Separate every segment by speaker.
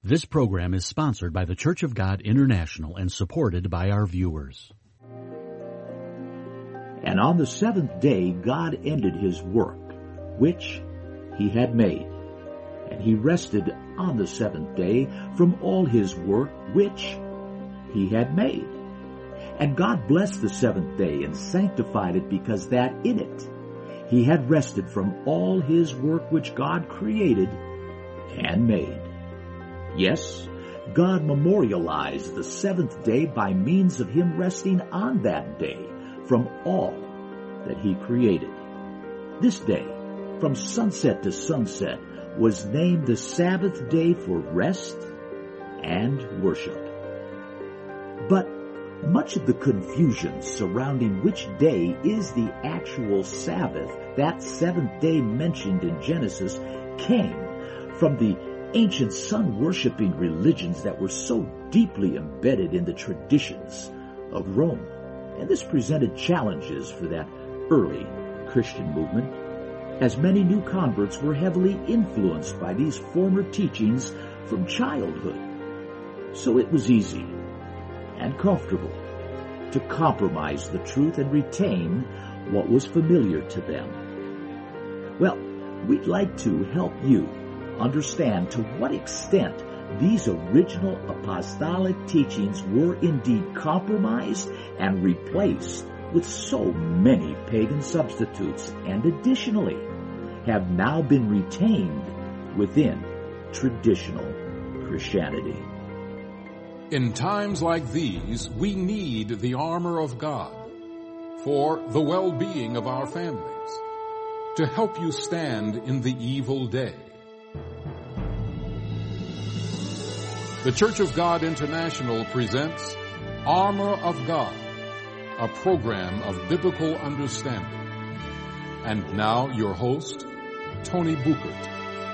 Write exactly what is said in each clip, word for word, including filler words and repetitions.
Speaker 1: This program is sponsored by the Church of God International and supported by our viewers.
Speaker 2: And on the seventh day God ended his work, which he had made. And he rested on the seventh day from all his work which he had made. And God blessed the seventh day and sanctified it, because that in it he had rested from all his work which God created and made. Yes, God memorialized the seventh day by means of him resting on that day from all that he created. This day, from sunset to sunset, was named the Sabbath day for rest and worship. But much of the confusion surrounding which day is the actual Sabbath, that seventh day mentioned in Genesis, came from the ancient sun-worshipping religions that were so deeply embedded in the traditions of Rome. And this presented challenges for that early Christian movement, as many new converts were heavily influenced by these former teachings from childhood. So it was easy and comfortable to compromise the truth and retain what was familiar to them. Well, we'd like to help you understand to what extent these original apostolic teachings were indeed compromised and replaced with so many pagan substitutes, and additionally have now been retained within traditional Christianity.
Speaker 3: In times like these, we need the armor of God for the well-being of our families, to help you stand in the evil day. The Church of God International presents Armor of God, a program of biblical understanding. And now your host, Tony Buchert.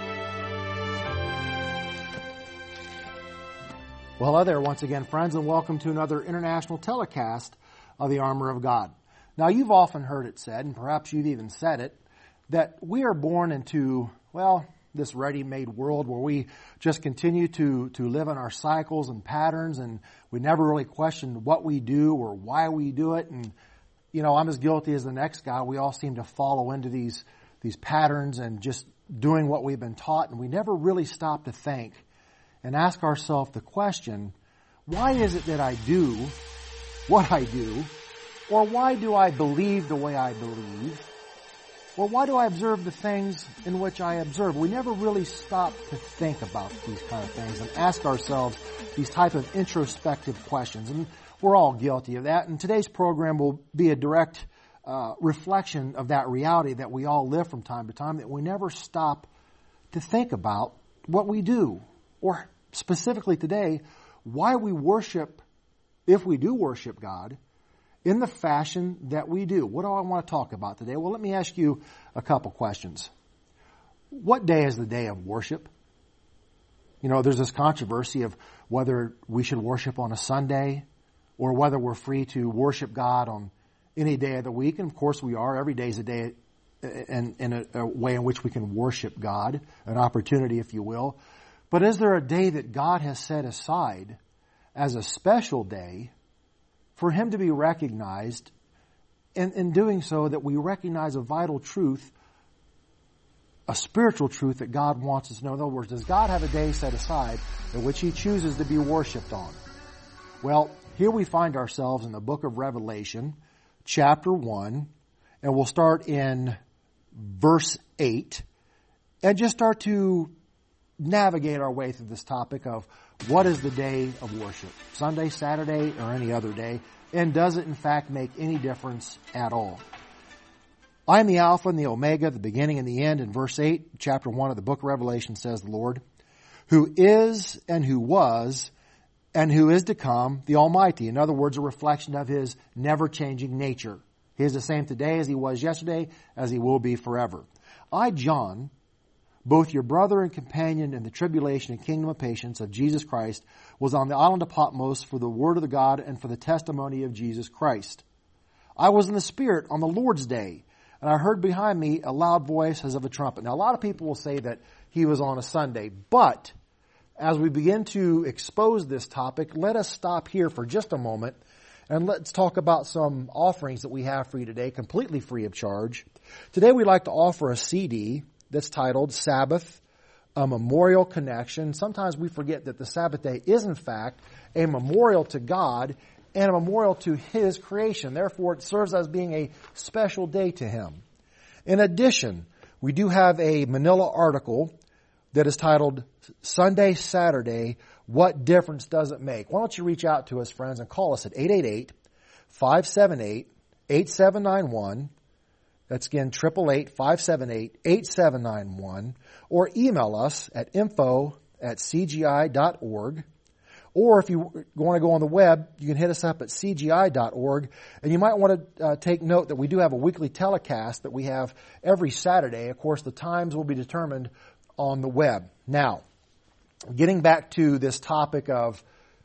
Speaker 4: Well, hello there once again, friends, and welcome to another international telecast of the Armor of God. Now, you've often heard it said, and perhaps you've even said it, that we are born into, well, this ready-made world where we just continue to, to live in our cycles and patterns, and we never really question what we do or why we do it. And, you know, I'm as guilty as the next guy. We all seem to follow into these, these patterns and just doing what we've been taught, and we never really stop to think and ask ourselves the question, why is it that I do what I do? Or why do I believe the way I believe? Or why do I observe the things in which I observe? We never really stop to think about these kind of things and ask ourselves these type of introspective questions. And we're all guilty of that. And today's program will be a direct uh, reflection of that reality that we all live from time to time, that we never stop to think about what we do. Or specifically today, why we worship, if we do worship God, in the fashion that we do. What do I want to talk about today? Well, let me ask you a couple questions. What day is the day of worship? You know, there's this controversy of whether we should worship on a Sunday or whether we're free to worship God on any day of the week. And of course we are. Every day is a day in, in a, a way in which we can worship God, an opportunity, if you will. But is there a day that God has set aside as a special day for him to be recognized, and in doing so that we recognize a vital truth, a spiritual truth that God wants us to know? In other words, does God have a day set aside in which he chooses to be worshiped on? Well, here we find ourselves in the book of Revelation, chapter one, and we'll start in verse eight, and just start to navigate our way through this topic of what is the day of worship, Sunday, Saturday, or any other day, and does it in fact make any difference at all? I am the Alpha and the Omega, the beginning and the end. In verse eight, chapter one of the book of Revelation says the Lord, who is and who was and who is to come, the Almighty. In other words, a reflection of his never-changing nature. He is the same today as he was yesterday, as he will be forever. I, John, both your brother and companion in the tribulation and kingdom of patience of Jesus Christ, was on the island of Patmos for the word of the God and for the testimony of Jesus Christ. I was in the Spirit on the Lord's day, and I heard behind me a loud voice as of a trumpet. Now, a lot of people will say that he was on a Sunday, but as we begin to expose this topic, let us stop here for just a moment and let's talk about some offerings that we have for you today, completely free of charge. Today we'd like to offer a C D that's titled Sabbath, a Memorial Connection. Sometimes we forget that the Sabbath day is in fact a memorial to God and a memorial to His creation. Therefore, it serves as being a special day to Him. In addition, we do have a manila article that is titled Sunday, Saturday, What Difference Does It Make? Why don't you reach out to us, friends, and call us at eight eight eight, five seven eight, eight seven nine one. That's again, eight eight eight, five seven eight, eight seven nine one. Or email us at info at c g i dot org. Or if you want to go on the web, you can hit us up at c g i dot org. And you might want to uh, take note that we do have a weekly telecast that we have every Saturday. Of course, the times will be determined on the web. Now, getting back to this topic of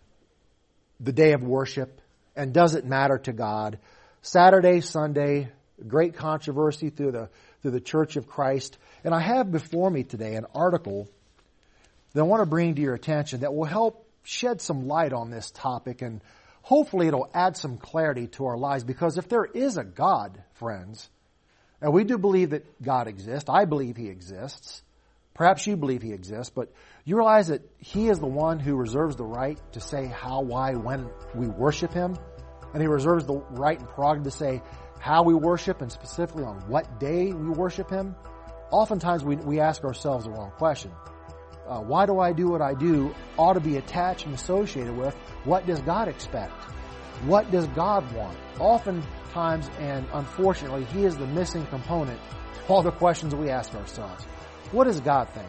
Speaker 4: the day of worship, and does it matter to God? Saturday, Sunday, great controversy through the through the Church of Christ. And I have before me today an article that I want to bring to your attention that will help shed some light on this topic, and hopefully it'll add some clarity to our lives. Because if there is a God, friends, and we do believe that God exists, I believe He exists, perhaps you believe He exists, but you realize that He is the one who reserves the right to say how, why, when we worship Him. And He reserves the right and prerogative to say how we worship, and specifically on what day we worship Him. Oftentimes we, we ask ourselves the wrong question. Uh, why do I do what I do ought to be attached and associated with what does God expect? What does God want? Oftentimes, and unfortunately, He is the missing component to all the questions that we ask ourselves. What does God think?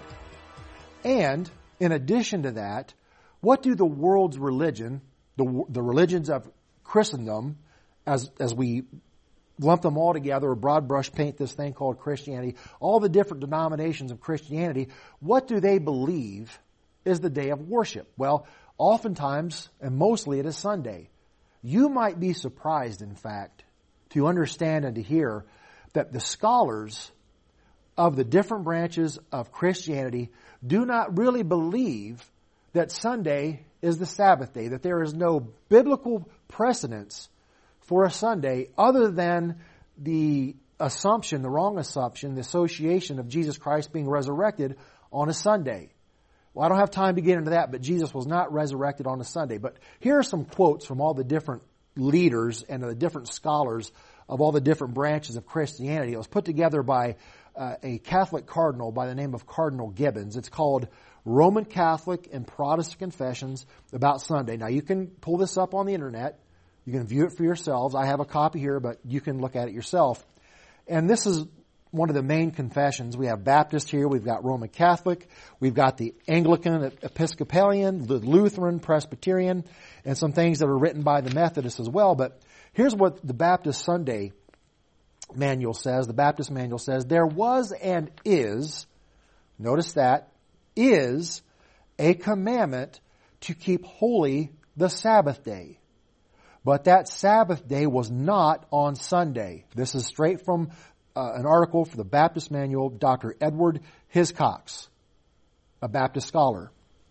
Speaker 4: And in addition to that, what do the world's religion, the, the religions of Christendom, as, as we lump them all together, or broad brush paint this thing called Christianity, all the different denominations of Christianity, what do they believe is the day of worship? Well, oftentimes, and mostly it is Sunday. You might be surprised, in fact, to understand and to hear that the scholars of the different branches of Christianity do not really believe that Sunday is the Sabbath day, that there is no biblical precedence for a Sunday other than the assumption, the wrong assumption, the association of Jesus Christ being resurrected on a Sunday. Well, I don't have time to get into that, but Jesus was not resurrected on a Sunday. But here are some quotes from all the different leaders and the different scholars of all the different branches of Christianity. It was put together by uh, a Catholic cardinal by the name of Cardinal Gibbons. It's called Roman Catholic and Protestant Confessions About Sunday. Now, you can pull this up on the internet. You can view it for yourselves. I have a copy here, but you can look at it yourself. And this is one of the main confessions. We have Baptist here. We've got Roman Catholic. We've got the Anglican, Episcopalian, the Lutheran, Presbyterian, and some things that are written by the Methodists as well. But here's what the Baptist Sunday manual says. The Baptist manual says, there was and is, notice that, is a commandment to keep holy the Sabbath day. But that Sabbath day was not on Sunday. This is straight from uh, an article for the Baptist Manual, Doctor Edward Hiscox, a Baptist scholar.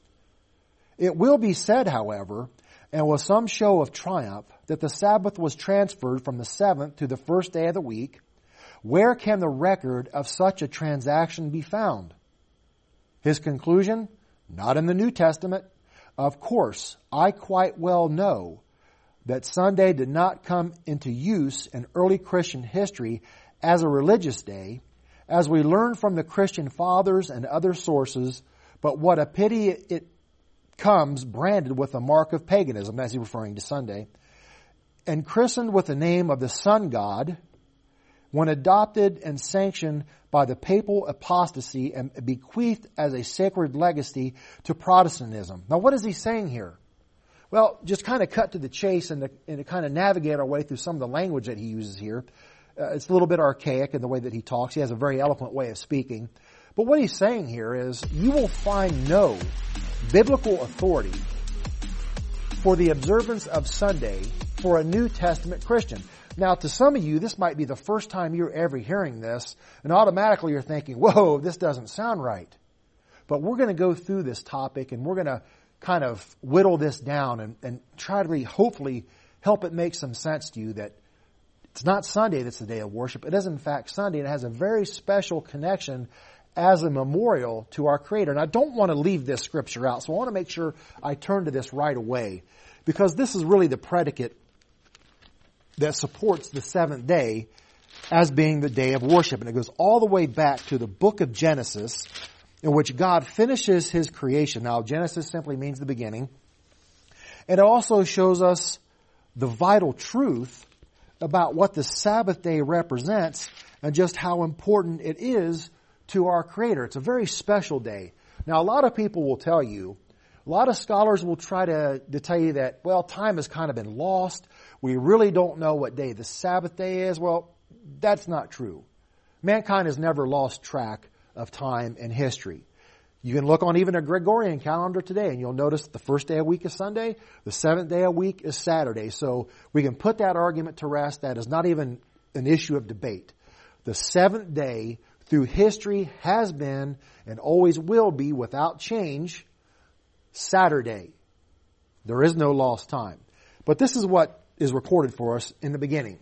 Speaker 4: It will be said, however, and with some show of triumph, that the Sabbath was transferred from the seventh to the first day of the week. Where can the record of such a transaction be found? His conclusion? Not in the New Testament. Of course, I quite well know that Sunday did not come into use in early Christian history as a religious day, as we learn from the Christian fathers and other sources, but what a pity it comes branded with a mark of paganism, as he's referring to Sunday, and christened with the name of the sun god, when adopted and sanctioned by the papal apostasy and bequeathed as a sacred legacy to Protestantism. Now, what is he saying here? Well, just kind of cut to the chase and to, and to kind of navigate our way through some of the language that he uses here. Uh, it's a little bit archaic in the way that he talks. He has a very eloquent way of speaking. But what he's saying here is, you will find no biblical authority for the observance of Sunday for a New Testament Christian. Now, to some of you, this might be the first time you're ever hearing this, and automatically you're thinking, whoa, this doesn't sound right. But we're going to go through this topic and we're going to kind of whittle this down and, and try to really, hopefully help it make some sense to you that it's not Sunday that's the day of worship. It is in fact Sunday, and it has a very special connection as a memorial to our Creator. And I don't want to leave this scripture out, so I want to make sure I turn to this right away, because this is really the predicate that supports the seventh day as being the day of worship. And it goes all the way back to the book of Genesis, in which God finishes His creation. Now, Genesis simply means the beginning. And it also shows us the vital truth about what the Sabbath day represents and just how important it is to our Creator. It's a very special day. Now, a lot of people will tell you, a lot of scholars will try to, to tell you that, well, time has kind of been lost. We really don't know what day the Sabbath day is. Well, that's not true. Mankind has never lost track of time and history. You can look on even a Gregorian calendar today, and you'll notice the first day of the week is Sunday, the seventh day of the week is Saturday. So we can put that argument to rest. That is not even an issue of debate. The seventh day through history has been and always will be, without change, Saturday. There is no lost time. But this is what is recorded for us in the beginning.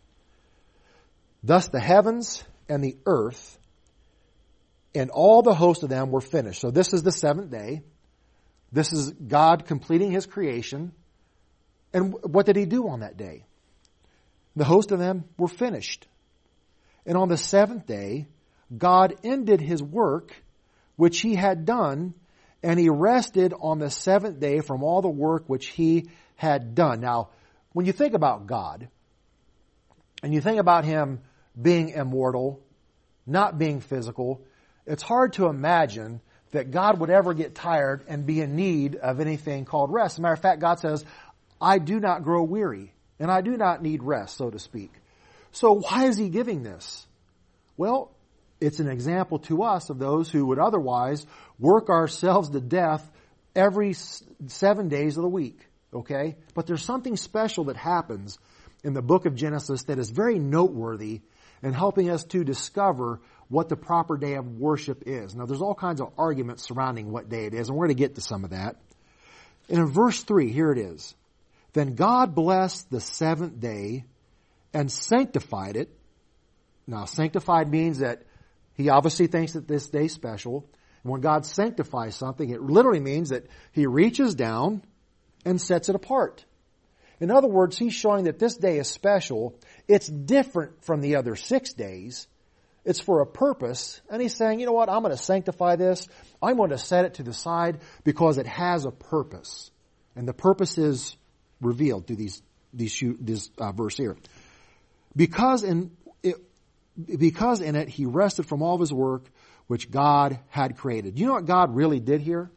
Speaker 4: Thus the heavens and the earth and all the host of them were finished. So this is the seventh day. This is God completing His creation. And what did He do on that day? The host of them were finished. And on the seventh day, God ended His work which He had done, and He rested on the seventh day from all the work which He had done. Now, when you think about God, and you think about Him being immortal, not being physical, it's hard to imagine that God would ever get tired and be in need of anything called rest. As a matter of fact, God says, I do not grow weary, and I do not need rest, so to speak. So why is He giving this? Well, it's an example to us of those who would otherwise work ourselves to death every seven days of the week. Okay? But there's something special that happens in the book of Genesis that is very noteworthy in helping us to discover what the proper day of worship is. Now, there's all kinds of arguments surrounding what day it is, and we're going to get to some of that. And in verse three, here it is. Then God blessed the seventh day and sanctified it. Now, sanctified means that He obviously thinks that this day is special. And when God sanctifies something, it literally means that He reaches down and sets it apart. In other words, He's showing that this day is special. It's different from the other six days. It's for a purpose. And He's saying, you know what, I'm going to sanctify this. I'm going to set it to the side because it has a purpose. And the purpose is revealed through these, these this uh, verse here. Because in it, because in it He rested from all of His work which God had created. You know what God really did here?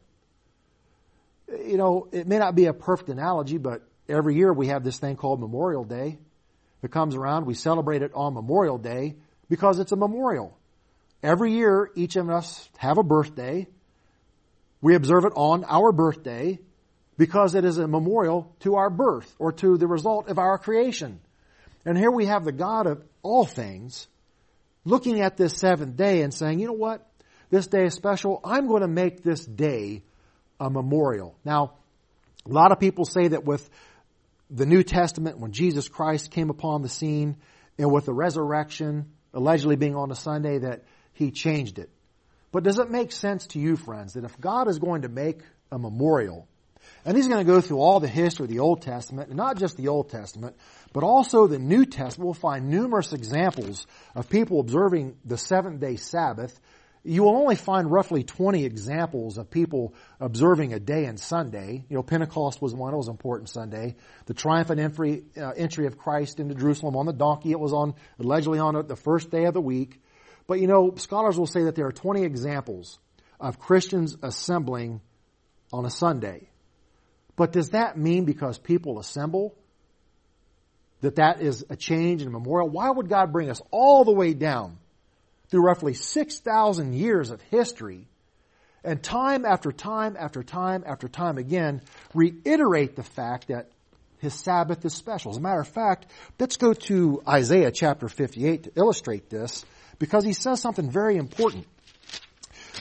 Speaker 4: You know, it may not be a perfect analogy, but every year we have this thing called Memorial Day. It comes around, we celebrate it on Memorial Day because it's a memorial. Every year, each of us have a birthday. We observe it on our birthday because it is a memorial to our birth or to the result of our creation. And here we have the God of all things looking at this seventh day and saying, you know what? This day is special. I'm going to make this day a memorial. Now, a lot of people say that with the New Testament, when Jesus Christ came upon the scene, and with the resurrection allegedly being on a Sunday, that He changed it. But does it make sense to you, friends, that if God is going to make a memorial, and He's going to go through all the history of the Old Testament, and not just the Old Testament, but also the New Testament, we'll find numerous examples of people observing the seventh-day Sabbath. You will only find roughly twenty examples of people observing a day and Sunday. You know, Pentecost was one, it was an important Sunday. The triumphant entry, uh, entry of Christ into Jerusalem on the donkey, it was on, allegedly on the first day of the week. But you know, scholars will say that there are twenty examples of Christians assembling on a Sunday. But does that mean because people assemble that that is a change in a memorial? Why would God bring us all the way down through roughly six thousand years of history, and time after time after time after time again, reiterate the fact that His Sabbath is special? As a matter of fact, let's go to Isaiah chapter fifty-eight to illustrate this, because He says something very important.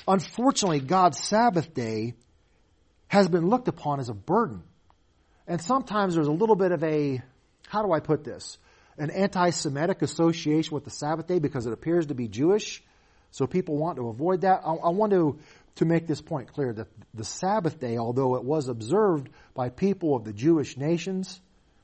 Speaker 4: unfortunately, God's Sabbath day has been looked upon as a burden. And sometimes there's a little bit of a, how do I put this, an anti-Semitic association with the Sabbath day because it appears to be Jewish. So people want to avoid that. I, I want to, to make this point clear that the Sabbath day, although it was observed by people of the Jewish nations,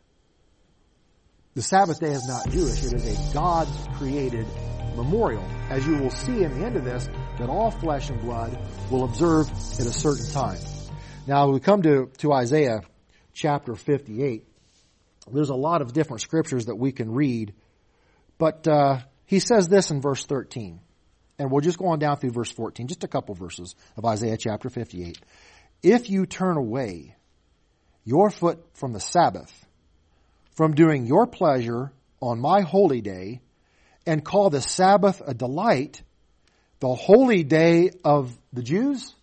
Speaker 4: the Sabbath day is not Jewish. It is a God-created memorial. As you will see in the end of this, that all flesh and blood will observe at a certain time. Now, we come to, to Isaiah chapter fifty-eight. There's a lot of different scriptures that we can read. But uh, he says this in verse thirteen. And we'll just go on down through verse fourteen, just a couple verses of Isaiah chapter fifty-eight. If you turn away your foot from the Sabbath, from doing your pleasure on my holy day, and call the Sabbath a delight, the holy day of the Jews?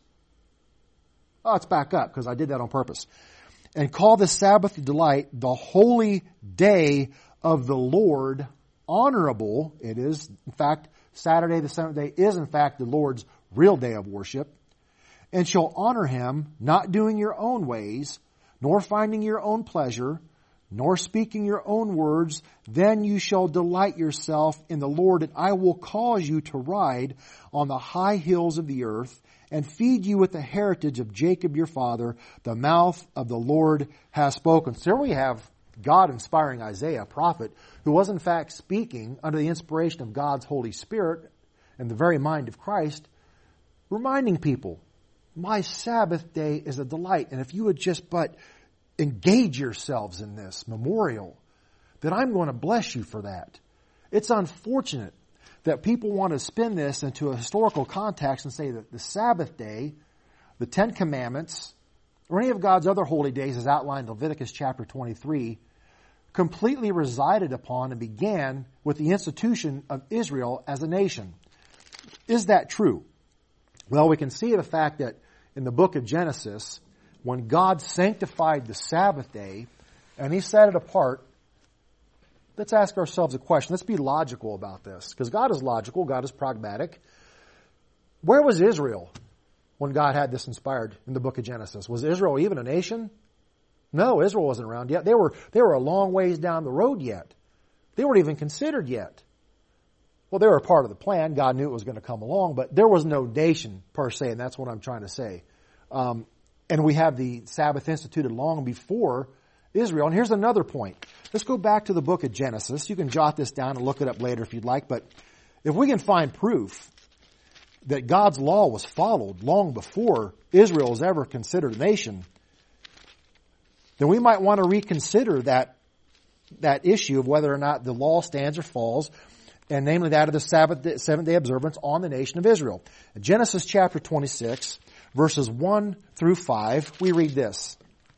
Speaker 4: Oh, let's back up because I did that on purpose. And call the Sabbath a delight, the holy day of the Lord honorable. It is, in fact, Saturday the seventh day is in fact the Lord's real day of worship. And shall honor him, not doing your own ways, nor finding your own pleasure, nor speaking your own words. Then you shall delight yourself in the Lord, and I will cause you to ride on the high hills of the earth, and feed you with the heritage of Jacob your father. The mouth of the Lord has spoken. So here we have God inspiring Isaiah, a prophet, who was in fact speaking under the inspiration of God's Holy Spirit and the very mind of Christ, reminding people, my Sabbath day is a delight. And if you would just but engage yourselves in this memorial, then I'm going to bless you for that. It's unfortunate that people want to spin this into a historical context and say that the Sabbath day, the Ten Commandments, or any of God's other holy days as outlined in Leviticus chapter twenty-three, completely resided upon and began with the institution of Israel as a nation. Is that true? Well, we can see the fact that in the book of Genesis, when God sanctified the Sabbath day and He set it apart, let's ask ourselves a question. Let's be logical about this, because God is logical, God is pragmatic. Where was Israel when God had this inspired in the book of Genesis? Was Israel even a nation? No, Israel wasn't around yet. They were, they were a long ways down the road yet. They weren't even considered yet. Well, they were a part of the plan. God knew it was going to come along, but there was no nation per se, and that's what I'm trying to say. Um, and we have the Sabbath instituted long before Israel. And here's another point. Let's go back to the book of Genesis. You can jot this down and look it up later if you'd like, but if we can find proof that God's law was followed long before Israel was ever considered a nation, then we might want to reconsider that, that issue of whether or not the law stands or falls, and namely that of the Sabbath, seventh day observance on the nation of Israel. In Genesis chapter twenty-six, verses one through five, we read this.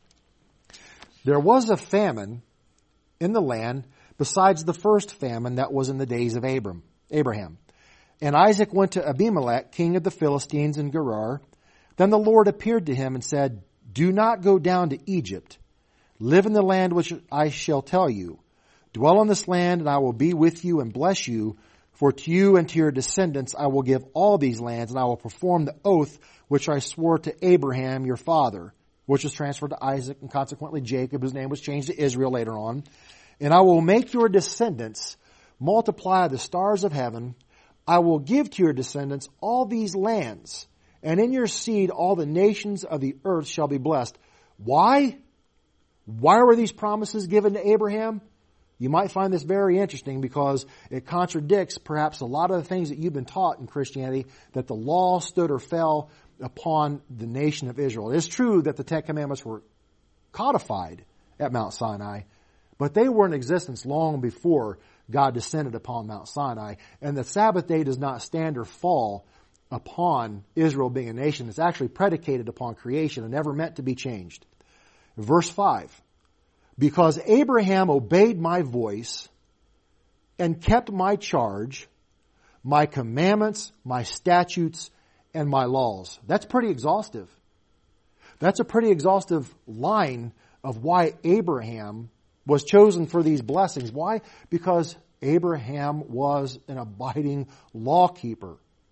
Speaker 4: There was a famine in the land besides the first famine that was in the days of Abram, Abraham. And Isaac went to Abimelech, king of the Philistines in Gerar. Then the Lord appeared to him and said, do not go down to Egypt. Live in the land which I shall tell you. Dwell on this land, and I will be with you and bless you. For to you and to your descendants I will give all these lands, and I will perform the oath which I swore to Abraham your father, which was transferred to Isaac and consequently Jacob, whose name was changed to Israel later on. And I will make your descendants multiply the stars of heaven. I will give to your descendants all these lands, and in your seed all the nations of the earth shall be blessed. Why? Why were these promises given to Abraham? You might find this very interesting because it contradicts perhaps a lot of the things that you've been taught in Christianity, that the law stood or fell upon the nation of Israel. It is true that the Ten Commandments were codified at Mount Sinai, but they were in existence long before God descended upon Mount Sinai. And the Sabbath day does not stand or fall upon Israel being a nation. It's actually predicated upon creation and never meant to be changed. Verse five. Because Abraham obeyed my voice and kept my charge, my commandments, my statutes, and my laws. That's pretty exhaustive. That's a pretty exhaustive line of why Abraham was chosen for these blessings. Why? Because Abraham was an abiding law keeper.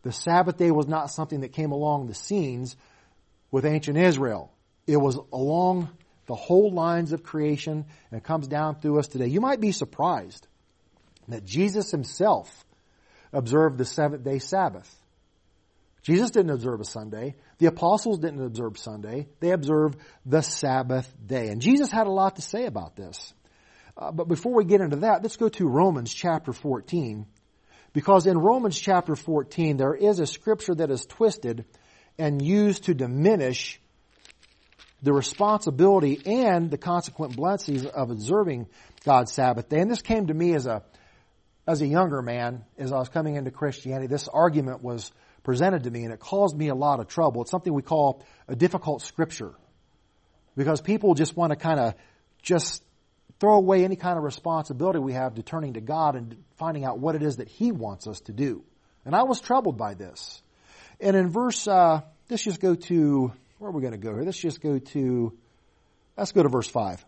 Speaker 4: The Sabbath day was not something that came along the scenes with ancient Israel. It was along the whole lines of creation, and it comes down through us today. You might be surprised that Jesus himself observed the seventh day Sabbath. Jesus didn't observe a Sunday. The apostles didn't observe Sunday. They observed the Sabbath day. And Jesus had a lot to say about this. Uh, but before we get into that, let's go to Romans chapter fourteen. Because in Romans chapter fourteen, there is a scripture that is twisted and used to diminish the responsibility and the consequent blessings of observing God's Sabbath day. And this came to me as a as a younger man, as I was coming into Christianity. This argument was presented to me, and it caused me a lot of trouble. It's something we call a difficult scripture, because people just want to kind of just throw away any kind of responsibility we have to turning to God and finding out what it is that He wants us to do. And I was troubled by this. And in verse, uh, let's just go to, where are we going to go here? Let's just go to, let's go to verse five.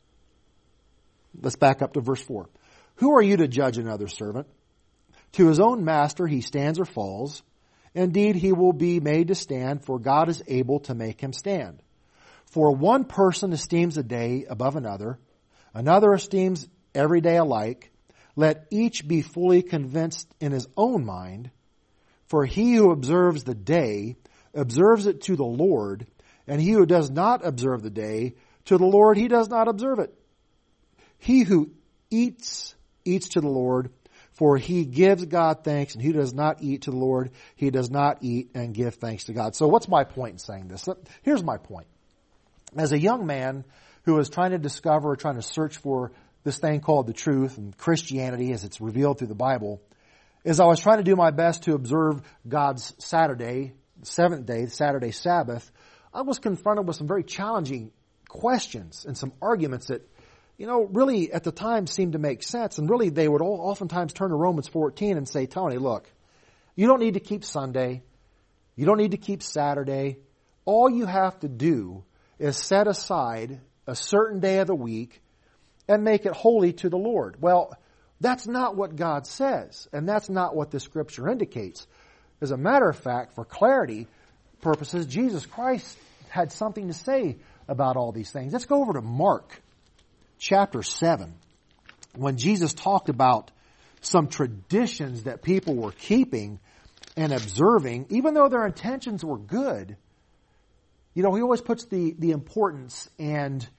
Speaker 4: Let's back up to verse four. Who are you to judge another servant? To his own master he stands or falls. Indeed, he will be made to stand, for God is able to make him stand. For one person esteems a day above another, another esteems every day alike. Let each be fully convinced in his own mind. For he who observes the day observes it to the Lord, and he who does not observe the day, to the Lord he does not observe it. He who eats, eats to the Lord, for he gives God thanks, and he does not eat to the Lord, he does not eat and give thanks to God. So what's my point in saying this? Here's my point. As a young man who was trying to discover, trying to search for this thing called the truth and Christianity as it's revealed through the Bible, as I was trying to do my best to observe God's Saturday, the seventh day, the Saturday Sabbath, I was confronted with some very challenging questions and some arguments that, you know, really at the time seemed to make sense. And really they would all oftentimes turn to Romans fourteen and say, Tony, look, you don't need to keep Sunday. You don't need to keep Saturday. All you have to do is set aside a certain day of the week and make it holy to the Lord. Well, that's not what God says, and that's not what the Scripture indicates. As a matter of fact, for clarity purposes, Jesus Christ had something to say about all these things. Let's go over to Mark chapter seven, when Jesus talked about some traditions that people were keeping and observing, even though their intentions were good. You know, he always puts the, the importance and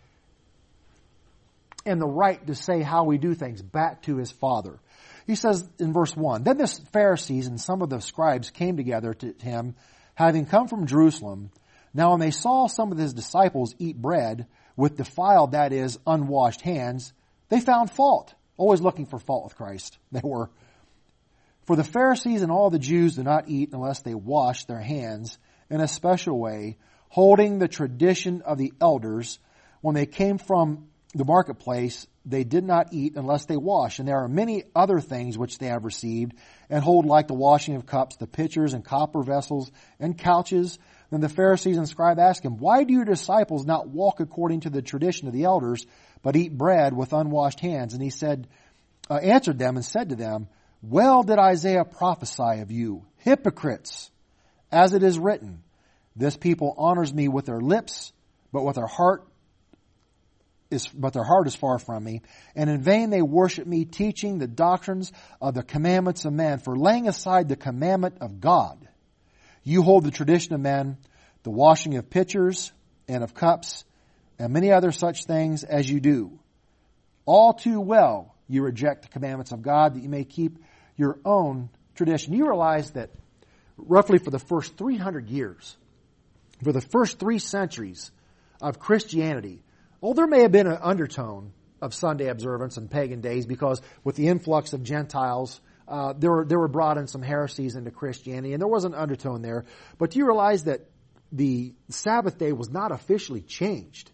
Speaker 4: and the right to say how we do things back to his Father. He says in verse one, Then the Pharisees and some of the scribes came together to him, having come from Jerusalem. Now when they saw some of his disciples eat bread with defiled, that is, unwashed hands, they found fault. Always looking for fault with Christ. They were. For the Pharisees and all the Jews do not eat unless they wash their hands in a special way, holding the tradition of the elders. When they came from the marketplace, they did not eat unless they wash. And there are many other things which they have received, and hold like the washing of cups, the pitchers and copper vessels and couches. Then the Pharisees and scribes asked him, Why do your disciples not walk according to the tradition of the elders, but eat bread with unwashed hands? And he said, uh, answered them and said to them, Well did Isaiah prophesy of you, hypocrites, as it is written, This people honors me with their lips, but with their heart is, but their heart is far from me. And in vain they worship me, teaching the doctrines of the commandments of men, for laying aside the commandment of God. You hold the tradition of men, the washing of pitchers and of cups, and many other such things as you do. All too well you reject the commandments of God, that you may keep your own tradition. You realize that roughly for the first three hundred years, for the first three centuries of Christianity, well, there may have been an undertone of Sunday observance and pagan days, because with the influx of Gentiles, Uh, there were there were brought in some heresies into Christianity, and there was an undertone there. But do you realize that the Sabbath day was not officially changed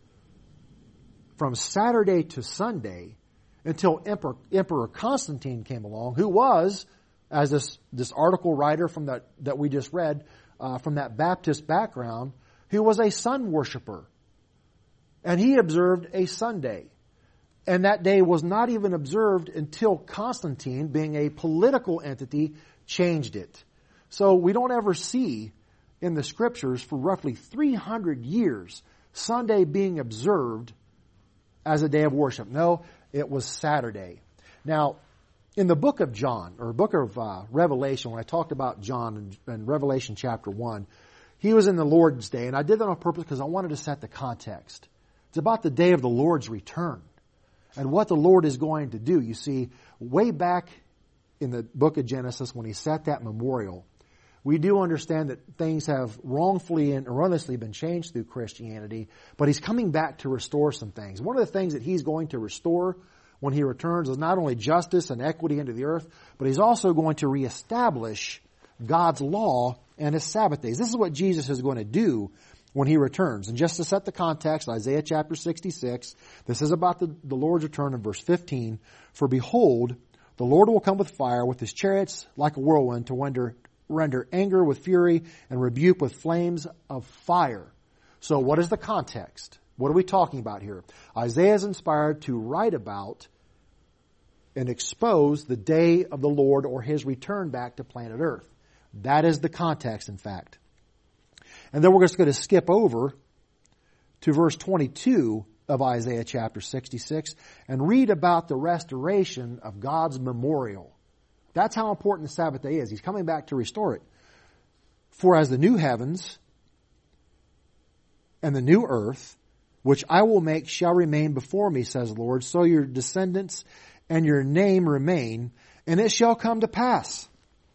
Speaker 4: from Saturday to Sunday until Emperor, Emperor Constantine came along, who was, as this this article writer from that that we just read, uh, from that Baptist background, who was a sun worshiper, and he observed a Sunday. And that day was not even observed until Constantine, being a political entity, changed it. So we don't ever see in the Scriptures for roughly three hundred years Sunday being observed as a day of worship. No, it was Saturday. Now, in the book of John, or book of uh, Revelation, when I talked about John in, in Revelation chapter one, he was in the Lord's Day, and I did that on purpose because I wanted to set the context. It's about the day of the Lord's return and what the Lord is going to do. You see, way back in the book of Genesis, when he set that memorial, we do understand that things have wrongfully and erroneously been changed through Christianity, but he's coming back to restore some things. One of the things that he's going to restore when he returns is not only justice and equity into the earth, but he's also going to reestablish God's law and his Sabbath days. This is what Jesus is going to do when he returns. And just to set the context, Isaiah chapter sixty-six, this is about the, the Lord's return in verse fifteen. For behold, the Lord will come with fire, with his chariots like a whirlwind, to render, render anger with fury and rebuke with flames of fire. So what is the context? What are we talking about here? Isaiah is inspired to write about and expose the day of the Lord, or his return back to planet Earth. That is the context, in fact. And then we're just going to skip over to verse twenty-two of Isaiah chapter sixty-six and read about the restoration of God's memorial. That's how important the Sabbath day is. He's coming back to restore it. For as the new heavens and the new earth, which I will make, shall remain before me, says the Lord, so your descendants and your name remain, and it shall come to pass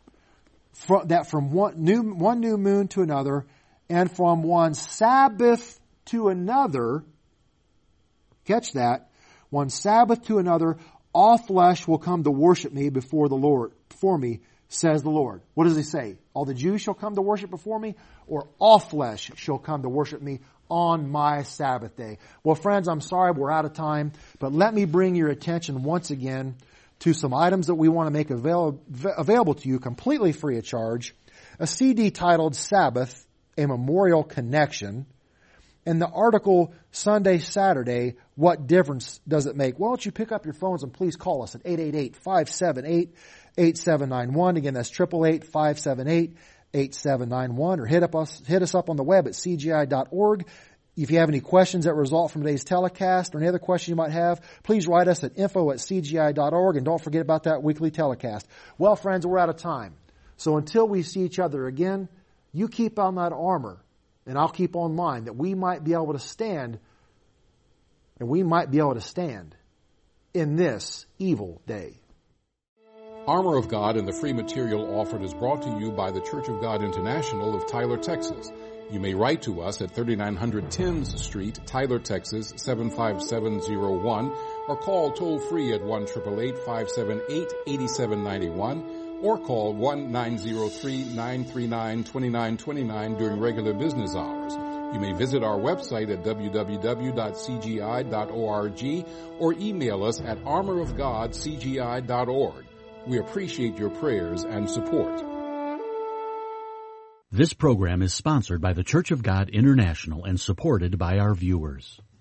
Speaker 4: that from one new, one new moon to another, and from one Sabbath to another, catch that, one Sabbath to another, all flesh will come to worship me before the Lord, before me, says the Lord. What does he say? All the Jews shall come to worship before me, or all flesh shall come to worship me on my Sabbath day. Well, friends, I'm sorry we're out of time, but let me bring your attention once again to some items that we want to make avail- available to you completely free of charge. A C D titled Sabbath, A Memorial Connection, and the article Sunday, Saturday, What Difference Does It Make? Why don't you pick up your phones and please call us at eight eight eight, five seven eight, eight seven nine one. Again, that's eight eight eight, five seven eight, eight seven nine one, or hit up us, hit us up on the web at c g i dot org. If you have any questions that result from today's telecast or any other questions you might have, please write us at info at c g i dot org, and don't forget about that weekly telecast. Well, friends, we're out of time. So until we see each other again, you keep on that armor, and I'll keep on mine, that we might be able to stand, and we might be able to stand in this evil day.
Speaker 3: Armor of God and the free material offered is brought to you by the Church of God International of Tyler, Texas. You may write to us at thirty-nine hundred Thames Street, Tyler, Texas, seven five seven zero one, or call toll-free at one eight eight eight, five seven eight, eight seven nine one, or call one nine zero three, nine three nine, two nine two nine during regular business hours. You may visit our website at w w w dot c g i dot org or email us at armor of god c g i dot org. We appreciate your prayers and support.
Speaker 1: This program is sponsored by the Church of God International and supported by our viewers.